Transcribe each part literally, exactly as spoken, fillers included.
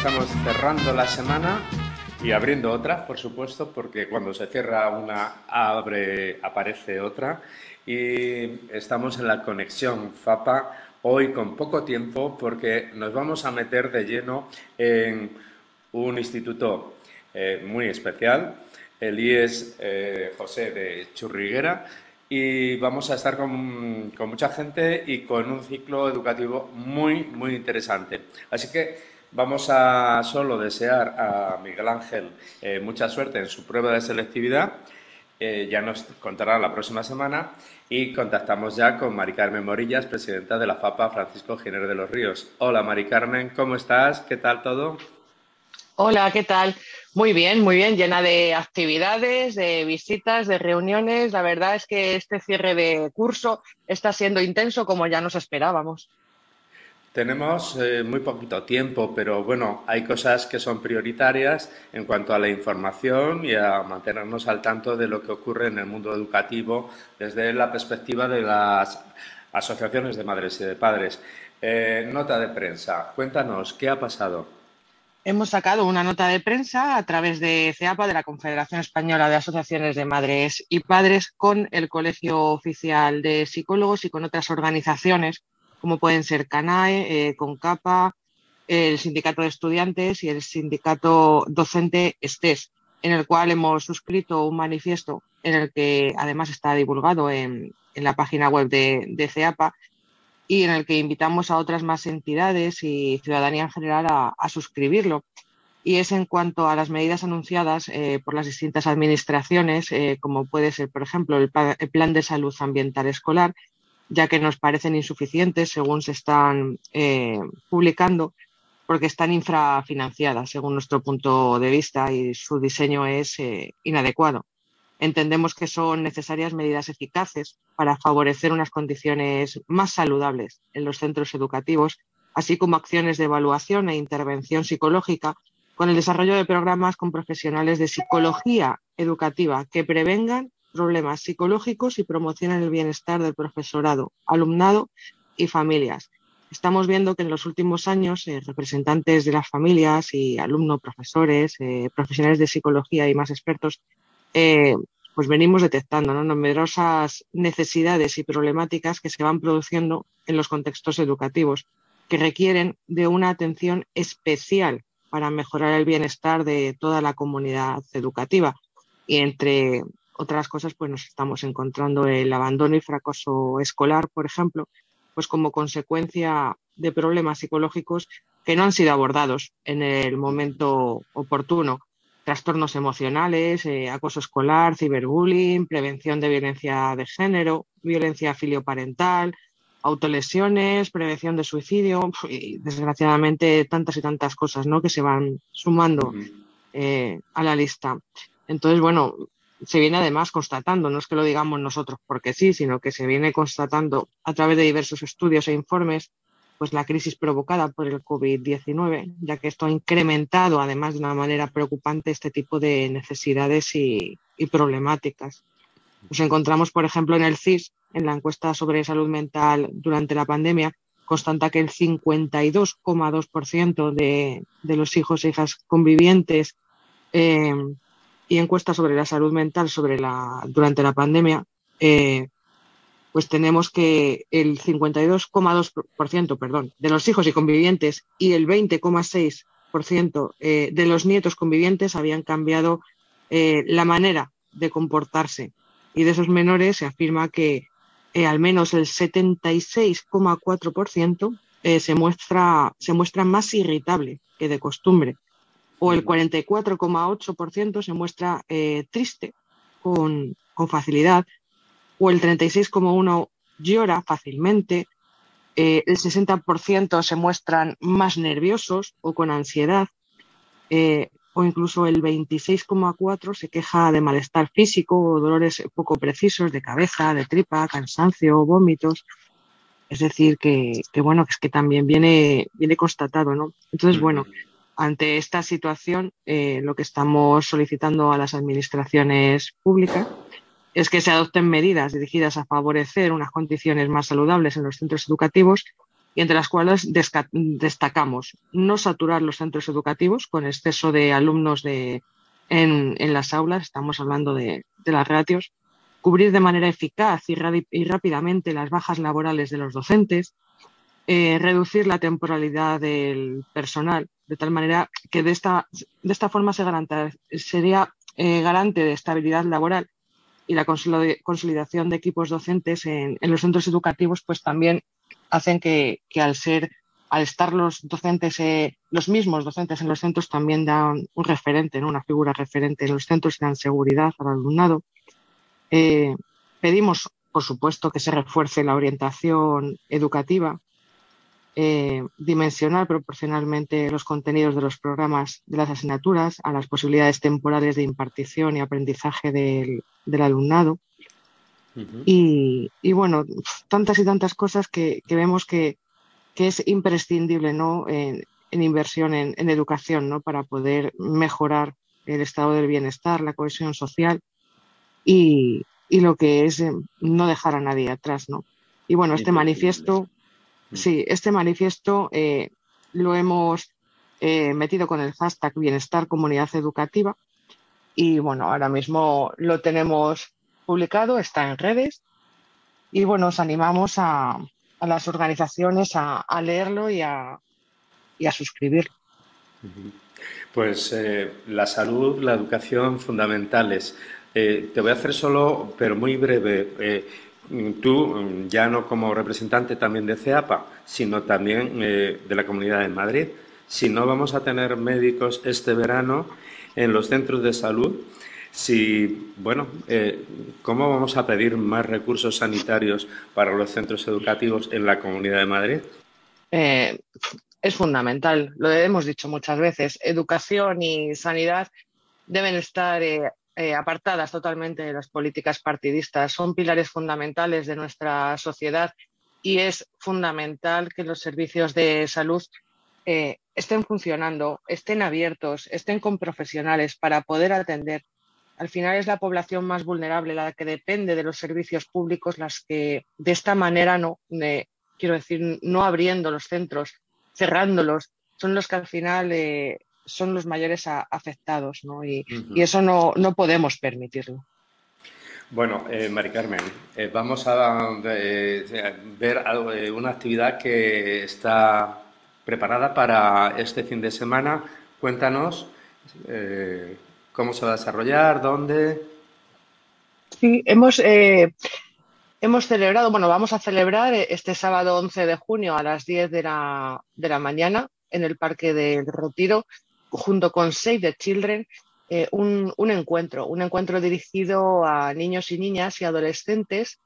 estamos cerrando la semana y abriendo otra, por supuesto, porque cuando se cierra una, abre, aparece otra. Y estamos en la conexión FAPA hoy con poco tiempo porque nos vamos a meter de lleno en un instituto eh, muy especial, el I E S eh, José de Churriguera, y vamos a estar con, con mucha gente y con un ciclo educativo muy, muy interesante. Así que vamos a solo desear a Miguel Ángel eh, mucha suerte en su prueba de selectividad. Eh, ya nos contará la próxima semana y contactamos ya con Mari Carmen Morillas, presidenta de la FAPA Francisco Giner de los Ríos. Hola Mari Carmen, ¿cómo estás? ¿Qué tal todo? Hola, ¿qué tal? Muy bien, muy bien, llena de actividades, de visitas, de reuniones. La verdad es que este cierre de curso está siendo intenso como ya nos esperábamos. Tenemos eh, muy poquito tiempo, pero bueno, hay cosas que son prioritarias en cuanto a la información y a mantenernos al tanto de lo que ocurre en el mundo educativo desde la perspectiva de las asociaciones de madres y de padres. Eh, nota de prensa, cuéntanos, ¿qué ha pasado? Hemos sacado una nota de prensa a través de CEAPA, de la Confederación Española de Asociaciones de Madres y Padres, con el Colegio Oficial de Psicólogos y con otras organizaciones, como pueden ser CANAE, eh, CONCAPA, el Sindicato de Estudiantes y el Sindicato Docente STES, en el cual hemos suscrito un manifiesto en el que además está divulgado en, en la página web de, de CEAPA y en el que invitamos a otras más entidades y ciudadanía en general a, a suscribirlo. Y es en cuanto a las medidas anunciadas eh, por las distintas administraciones, eh, como puede ser, por ejemplo, el, pa- el Plan de Salud Ambiental Escolar, ya que nos parecen insuficientes según se están eh, publicando, porque están infrafinanciadas según nuestro punto de vista y su diseño es eh, inadecuado. Entendemos que son necesarias medidas eficaces para favorecer unas condiciones más saludables en los centros educativos, así como acciones de evaluación e intervención psicológica con el desarrollo de programas con profesionales de psicología educativa que prevengan problemas psicológicos y promocionen el bienestar del profesorado, alumnado y familias. Estamos viendo que en los últimos años eh, representantes de las familias y alumnos, profesores, eh, profesionales de psicología y más expertos eh, pues venimos detectando, ¿no?, numerosas necesidades y problemáticas que se van produciendo en los contextos educativos, que requieren de una atención especial para mejorar el bienestar de toda la comunidad educativa. Y entre otras cosas, pues nos estamos encontrando el abandono y fracaso escolar, por ejemplo, pues como consecuencia de problemas psicológicos que no han sido abordados en el momento oportuno: trastornos emocionales, eh, acoso escolar, ciberbullying, prevención de violencia de género, violencia filioparental, autolesiones, prevención de suicidio y, desgraciadamente, tantas y tantas cosas, ¿no?, que se van sumando Ujú. eh, a la lista. Entonces, bueno, se viene además constatando, no es que lo digamos nosotros porque sí, sino que se viene constatando a través de diversos estudios e informes, pues la crisis provocada por el COVID diecinueve, ya que esto ha incrementado además de una manera preocupante este tipo de necesidades y, y problemáticas. Nos encontramos, por ejemplo, en el C I S, en la encuesta sobre salud mental durante la pandemia, constata que el cincuenta y dos coma dos por ciento de, de los hijos e hijas convivientes eh, y encuestas sobre la salud mental sobre la, durante la pandemia, eh, pues tenemos que el cincuenta y dos coma dos por ciento, perdón, de los hijos y convivientes y el veinte coma seis por ciento eh, de los nietos convivientes habían cambiado eh, la manera de comportarse. Y de esos menores se afirma que eh, al menos el setenta y seis coma cuatro por ciento eh, se muestra, se muestra más irritable que de costumbre, o el cuarenta y cuatro coma ocho por ciento se muestra eh, triste con, con facilidad, o el treinta y seis coma uno por ciento llora fácilmente, eh, el sesenta por ciento se muestran más nerviosos o con ansiedad, eh, o incluso el veintiséis coma cuatro por ciento se queja de malestar físico o dolores poco precisos de cabeza, de tripa, cansancio, vómitos. Es decir, que, que bueno, que es que también viene, viene constatado, ¿no? Entonces, bueno, ante esta situación, eh, lo que estamos solicitando a las administraciones públicas es que se adopten medidas dirigidas a favorecer unas condiciones más saludables en los centros educativos y entre las cuales destacamos no saturar los centros educativos con exceso de alumnos de, en, en las aulas, estamos hablando de, de las ratios, cubrir de manera eficaz y, y rápidamente las bajas laborales de los docentes, eh, reducir la temporalidad del personal, de tal manera que de esta, de esta forma se sería eh, garante de estabilidad laboral, y la consolidación de equipos docentes en, en los centros educativos pues también hacen que, que al ser al estar los docentes, eh, los mismos docentes en los centros también dan un referente, ¿no? Una figura referente en los centros y dan seguridad al alumnado. Eh, pedimos, por supuesto, que se refuerce la orientación educativa, eh, dimensionar proporcionalmente los contenidos de los programas de las asignaturas a las posibilidades temporales de impartición y aprendizaje del, del alumnado. Uh-huh. y, y bueno, tantas y tantas cosas que, que vemos que, que es imprescindible, ¿no? en, en inversión en, en educación, ¿no? Para poder mejorar el estado del bienestar, la cohesión social y, y lo que es eh, no dejar a nadie atrás, ¿no? Y bueno, este manifiesto, sí, este manifiesto eh, lo hemos eh, metido con el hashtag Bienestar Comunidad Educativa y bueno, ahora mismo lo tenemos publicado, está en redes y bueno, os animamos a, a las organizaciones a, a leerlo y a, y a suscribirlo. Pues eh, la salud, la educación fundamentales. Eh, te voy a hacer solo, pero muy breve, eh, tú, ya no como representante también de CEAPA, sino también eh, de la Comunidad de Madrid, si no vamos a tener médicos este verano en los centros de salud, si, bueno, eh, ¿cómo vamos a pedir más recursos sanitarios para los centros educativos en la Comunidad de Madrid? Eh, es fundamental, lo hemos dicho muchas veces, educación y sanidad deben estar eh, eh, apartadas totalmente de las políticas partidistas, son pilares fundamentales de nuestra sociedad y es fundamental que los servicios de salud eh, estén funcionando, estén abiertos, estén con profesionales para poder atender. Al final es la población más vulnerable, la que depende de los servicios públicos, las que de esta manera no, eh, quiero decir, no abriendo los centros, cerrándolos, son los que al final eh, son los mayores a, afectados, ¿no? Y, uh-huh. y eso no, no podemos permitirlo. Bueno, eh, Mari Carmen, eh, vamos a eh, ver algo, eh, una actividad que está preparada para este fin de semana. Cuéntanos eh, cómo se va a desarrollar, dónde. Sí, hemos, eh, hemos celebrado, bueno, vamos a celebrar este sábado once de junio a las diez de la, de la mañana en el Parque del Retiro, junto con Save the Children, eh, un, un encuentro, un encuentro dirigido a niños y niñas y adolescentes,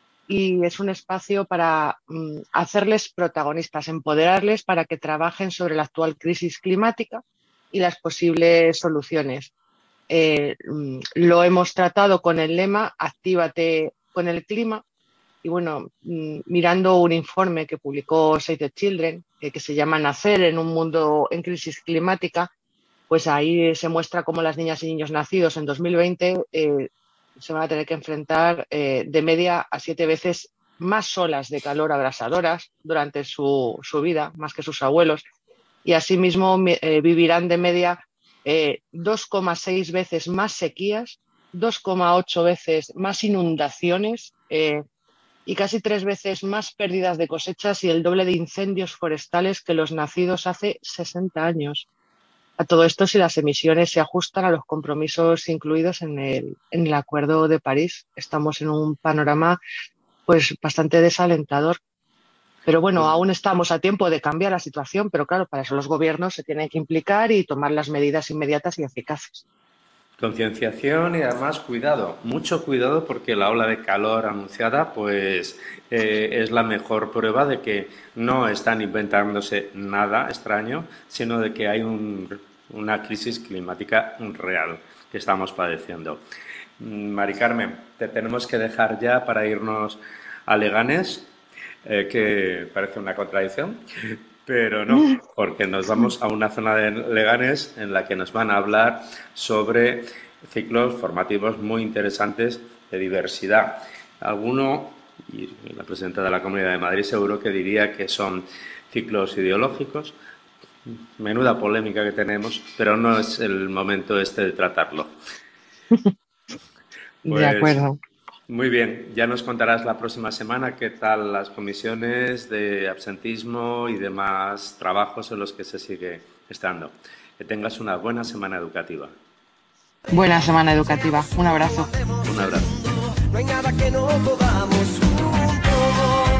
y es un espacio para mm, hacerles protagonistas, empoderarles para que trabajen sobre la actual crisis climática y las posibles soluciones. Eh, lo hemos tratado con el lema Actívate con el clima y bueno, mirando un informe que publicó Save the Children eh, que se llama Nacer en un mundo en crisis climática, pues ahí se muestra cómo las niñas y niños nacidos en dos mil veinte eh, se van a tener que enfrentar eh, de media a siete veces más olas de calor abrasadoras durante su, su vida, más que sus abuelos, y asimismo eh, vivirán de media Eh, dos coma seis veces más sequías, dos coma ocho veces más inundaciones eh, y casi tres veces más pérdidas de cosechas y el doble de incendios forestales que los nacidos hace sesenta años. A todo esto, si las emisiones se ajustan a los compromisos incluidos en el, en el Acuerdo de París, estamos en un panorama pues bastante desalentador. Pero bueno, aún estamos a tiempo de cambiar la situación, pero claro, para eso los gobiernos se tienen que implicar y tomar las medidas inmediatas y eficaces. Concienciación y además cuidado, mucho cuidado porque la ola de calor anunciada pues eh, es la mejor prueba de que no están inventándose nada extraño, sino de que hay un, una crisis climática real que estamos padeciendo. Mari Carmen, te tenemos que dejar ya para irnos a Leganés. Eh, que parece una contradicción, pero no, porque nos vamos a una zona de Leganés en la que nos van a hablar sobre ciclos formativos muy interesantes de diversidad. Alguno y la presidenta de la Comunidad de Madrid seguro que diría que son ciclos ideológicos. Menuda polémica que tenemos, pero no es el momento este de tratarlo. De Pues acuerdo. muy bien, ya nos contarás la próxima semana qué tal las comisiones de absentismo y demás trabajos en los que se sigue estando. Que tengas una buena semana educativa. Buena semana educativa. Un abrazo. Un abrazo. No hay nada que no podamos juntos.